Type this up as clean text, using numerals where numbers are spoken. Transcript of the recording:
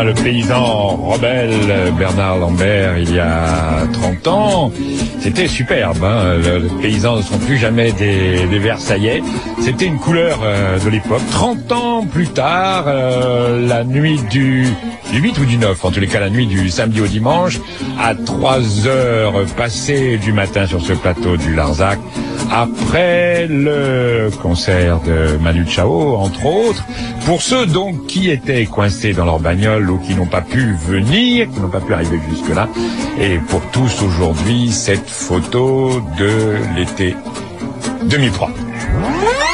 Voilà le paysan rebelle Bernard Lambert il y a 30 ans. C'était superbe, hein. Les paysans ne sont plus jamais des Versaillais. C'était une couleur de l'époque. 30 ans plus tard, la nuit du 8 ou du 9, en tous les cas la nuit du samedi au dimanche, à 3 heures passées du matin sur ce plateau du Larzac, après le concert de Manu Chao, entre autres, pour ceux donc qui étaient coincés dans leur bagnole ou qui n'ont pas pu venir, qui n'ont pas pu arriver jusque-là, et pour tous aujourd'hui, cette photo de l'été 2003.